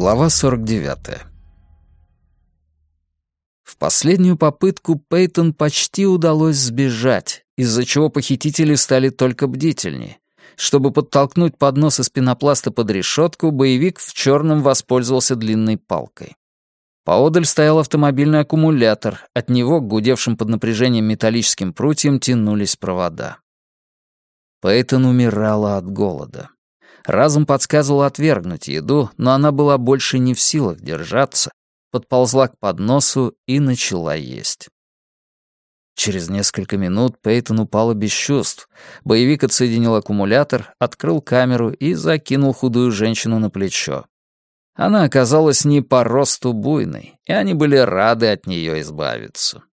Глава 49. В последнюю попытку Пейтон почти удалось сбежать, из-за чего похитители стали только бдительнее. Чтобы подтолкнуть поднос из пенопласта под решетку, боевик в черном воспользовался длинной палкой. Поодаль стоял автомобильный аккумулятор, от него к гудевшим под напряжением металлическим прутьям тянулись провода. Пейтон умирала от голода. Разум подсказывал отвергнуть еду, но она была больше не в силах держаться, подползла к подносу и начала есть. Через несколько минут Пейтон упала без чувств. Боевик отсоединил аккумулятор, открыл камеру и закинул худую женщину на плечо. Она оказалась не по росту буйной, и они были рады от нее избавиться.